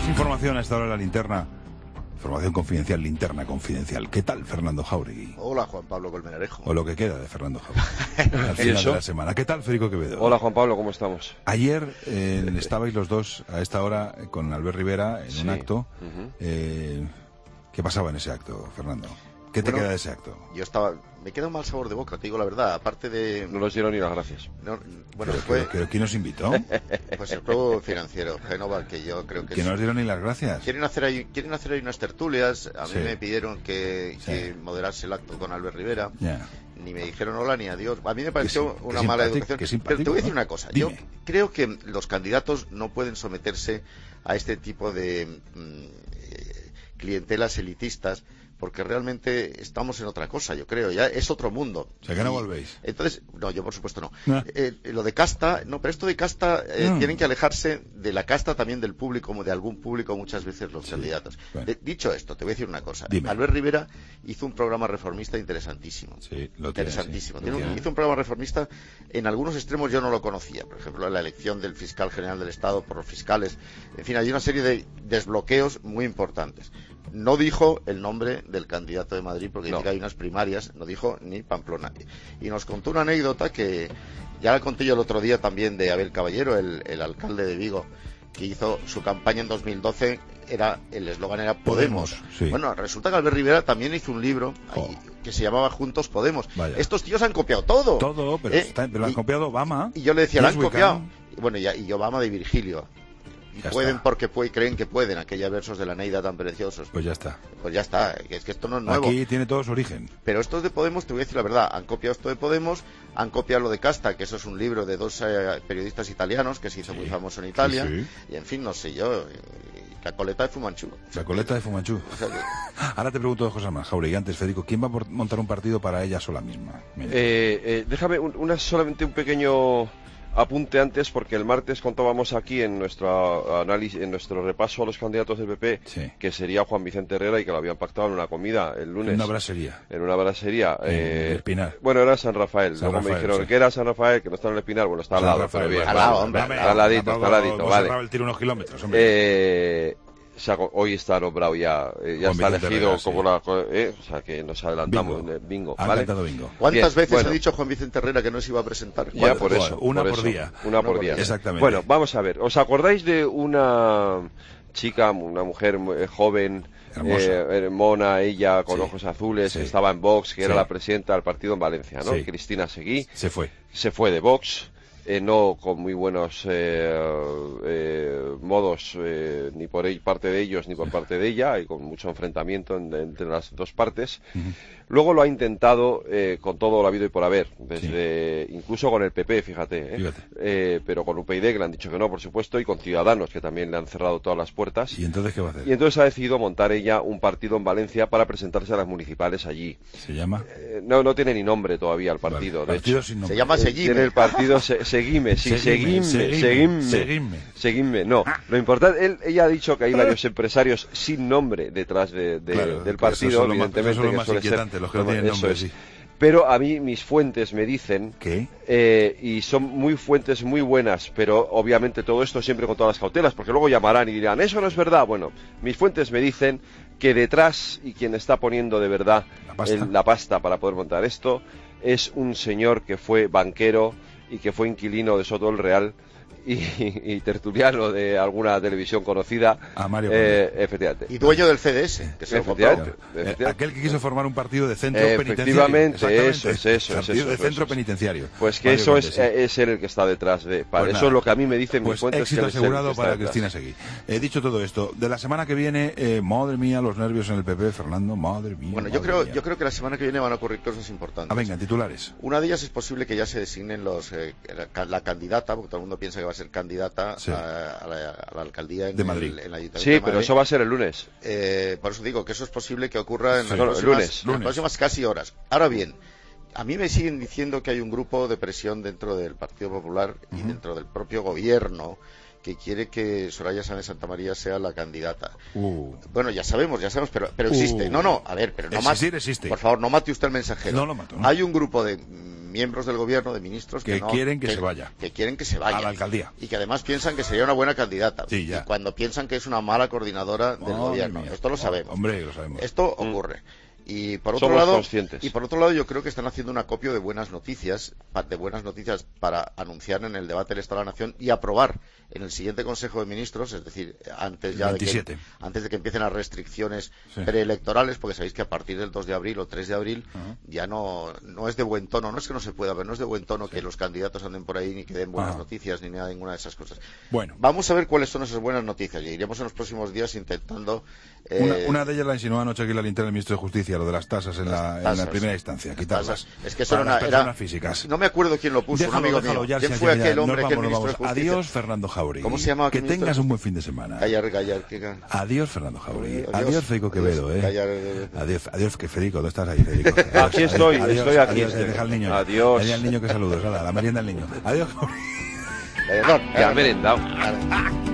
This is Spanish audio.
Información a esta hora de la linterna. Información confidencial, linterna confidencial. ¿Qué tal, Fernando Jáuregui? Hola, Juan Pablo Colmenarejo. O lo que queda de Fernando Jáuregui. Al final de la semana. ¿Qué tal, Federico Quevedo? Hola, Juan Pablo, ¿cómo estamos? Ayer estabais los dos a esta hora con Albert Rivera en un acto. ¿Qué pasaba en ese acto, Fernando? ¿Qué te queda de ese acto? Me queda un mal sabor de boca, te digo la verdad, aparte de... No nos dieron ni las gracias. No, bueno, pero ¿quién nos invitó? Pues el Club Financiero, Génova, que yo creo que... ¿Que no nos dieron ni las gracias? Quieren hacer ahí unas tertulias, a mí me pidieron que moderase el acto con Albert Rivera, ni me dijeron hola ni adiós. A mí me pareció una mala educación. Pero te voy a decir una cosa, yo creo que los candidatos no pueden someterse a este tipo de clientelas elitistas, porque realmente estamos en otra cosa, yo creo, ya es otro mundo. O sea, que no volvéis. Entonces, no, yo por supuesto no. Lo de casta, no, pero esto de casta tienen que alejarse de la casta también del público, como de algún público muchas veces los candidatos. Bueno. Dicho esto, te voy a decir una cosa. Dime. Albert Rivera hizo un programa reformista interesantísimo. Sí, lo interesantísimo. Tiene, sí. Hizo un programa reformista, en algunos extremos yo no lo conocía. Por ejemplo, la elección del fiscal general del Estado por los fiscales. En fin, hay una serie de desbloqueos muy importantes. No dijo el nombre del candidato de Madrid porque dice que hay unas primarias, no dijo ni Pamplona. Y nos contó una anécdota que ya la conté yo el otro día también de Abel Caballero, el alcalde de Vigo, que hizo su campaña en 2012, el eslogan era Podemos. Sí. Bueno, resulta que Albert Rivera también hizo un libro que se llamaba Juntos Podemos. Vaya. Estos tíos han copiado todo. Todo, pero han copiado Obama. Y yo le decía, ¿lo han copiado? Bueno, y Obama de Virgilio. Ya pueden está. Porque creen que pueden, aquellos versos de la Neida tan preciosos. Pues ya está. Pues ya está, es que esto no es nuevo. Aquí tiene todo su origen. Pero estos de Podemos, te voy a decir la verdad, han copiado esto de Podemos, han copiado lo de Casta, que eso es un libro de dos periodistas italianos que se hizo muy famoso en Italia, y en fin, no sé yo, la coleta de Fumanchu. La coleta de Fumanchu. O sea que... Ahora te pregunto dos cosas más, Jáuregui. Antes, Federico, ¿quién va a montar un partido para ella sola misma? Déjame solamente un pequeño apunte antes, porque el martes contábamos aquí en nuestro análisis, en nuestro repaso a los candidatos del PP, que sería Juan Vicente Herrera y que lo habían pactado en una comida el lunes. En una brasería. En una brasería. En el Espinar. Bueno, era San Rafael. Luego me dijeron que era San Rafael, que no está en el Espinar. Bueno, está al lado, pero bien. Al lado, hombre. Está al ladito, vale. El tiro unos kilómetros, hombre. Hoy está nombrado ya está elegido Herrera, como o sea que nos adelantamos en el bingo. ¿Vale? Bingo. ¿Cuántas veces ha dicho Juan Vicente Herrera que no se iba a presentar? Ya por eso. Una por día. Una por día. Exactamente. Bueno, vamos a ver. ¿Os acordáis de una chica, una mujer joven, mona, ella con ojos azules, que estaba en Vox, que era la presidenta del partido en Valencia, ¿no? Cristina Seguí. Se fue de Vox. No con muy buenos modos, ni por parte de ellos ni por parte de ella, y con mucho enfrentamiento entre las dos partes. Luego lo ha intentado con todo lo habido y por haber, incluso con el PP, fíjate. Pero con UPyD, que le han dicho que no, por supuesto, y con Ciudadanos, que también le han cerrado todas las puertas. ¿Y entonces qué va a hacer? Y entonces ha decidido montar ella un partido en Valencia para presentarse a las municipales allí. ¿Se llama? No tiene ni nombre todavía el partido. Vale, partido sin nombre. Se llama Seguime. Tiene el partido Seguime. No, lo importante, ella ha dicho que hay varios empresarios sin nombre detrás del partido, evidentemente. Eso es lo más inquietante, los que no tienen nombre, Pero a mí mis fuentes me dicen y son fuentes muy buenas, pero obviamente todo esto siempre con todas las cautelas, porque luego llamarán y dirán, eso no es verdad. Bueno, mis fuentes me dicen que detrás, y quien está poniendo de verdad la pasta para poder montar esto, es un señor que fue banquero y que fue inquilino de Soto del Real y tertuliano de alguna televisión conocida, efectivamente. Y dueño del CDS, que se efectivamente. Aquel que quiso formar un partido de centro penitenciario. Efectivamente, eso es. De centro penitenciario. Pues que eso es él el que está detrás de... Eso es lo que a mí me dicen mis fuentes. Éxito asegurado para Cristina Seguí. Dicho todo esto, de la semana que viene, madre mía, los nervios en el PP, Fernando, madre mía. Bueno, yo creo que la semana que viene van a ocurrir cosas importantes. Venga, titulares. Una de ellas es posible que ya se designen la candidata, porque todo el mundo piensa que va a ser candidata a la alcaldía de Madrid. En el Ayuntamiento de Madrid. Pero eso va a ser el lunes. Por eso digo que eso es posible que ocurra en el lunes. las próximas casi horas. Ahora bien, a mí me siguen diciendo que hay un grupo de presión dentro del Partido Popular y dentro del propio gobierno, que quiere que Soraya Sáenz de Santamaría sea la candidata. Bueno, ya sabemos, pero existe. No, a ver, pero no mate. Existe. Por favor, no mate usted el mensajero. No lo mato. No. Hay un grupo de miembros del gobierno, de ministros que quieren que se vaya. Que quieren que se vaya. A la alcaldía. Y que además piensan que sería una buena candidata. Sí, ya. Y cuando piensan que es una mala coordinadora del gobierno. Esto lo sabemos. Hombre, lo sabemos. Esto ocurre. Y por otro lado, yo creo que están haciendo un acopio de buenas noticias para anunciar en el debate del Estado de la Nación y aprobar en el siguiente Consejo de Ministros, es decir, antes de que empiecen las restricciones preelectorales, porque sabéis que a partir del 2 de abril o 3 de abril ya no es de buen tono, no es que no se pueda ver, no es de buen tono que los candidatos anden por ahí ni que den buenas noticias ni nada, ninguna de esas cosas. Bueno, vamos a ver cuáles son esas buenas noticias y iremos en los próximos días intentando... Una de ellas la insinuó anoche aquí la linterna del ministro de Justicia, lo de las tasas en la primera instancia, quitarlas. Es que eso eran físicas. No me acuerdo quién lo puso, un amigo mío. ¿Quién fue aquel hombre que el ministro de Justicia? Adiós, Fernando Jauregui. ¿Cómo se llamaba? Que tengas un buen fin de semana. Callar. Adiós, Fernando Jauregui. Adiós, Federico Quevedo. Adiós, que Federico, ¿dónde estás ahí, Federico? Aquí estoy aquí. Deja al niño. Adiós. Deja al niño que saludos, la merienda al niño. Adiós, Jauregui. Ya merendado.